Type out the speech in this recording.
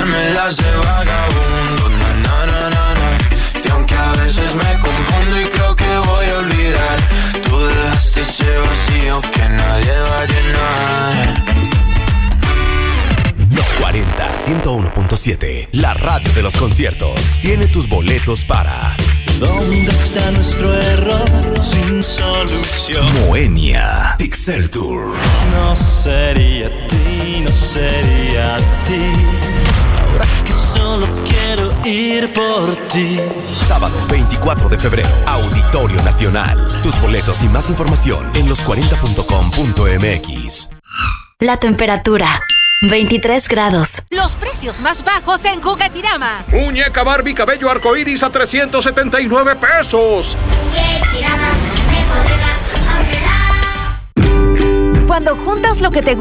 dármelas de vagabundo, na, na, na, na, na. Y aunque a veces me confundo y creo que voy a olvidar, tú dejaste ese vacío que nadie va a llenar. Los 40, 101.7, la radio de los conciertos, tiene tus boletos para ¿Dónde está nuestro error sin solución? Moenia Pixel Tour. No sería ti, no sería ti. Ahora que solo quiero ir por ti. Sábado 24 de febrero, Auditorio Nacional. Tus boletos y más información en los40.com.mx. La temperatura 23 grados. Los precios más bajos en Juguetiramás. Muñeca Barbie cabello arcoíris a 379 pesos. Cuando juntas lo que te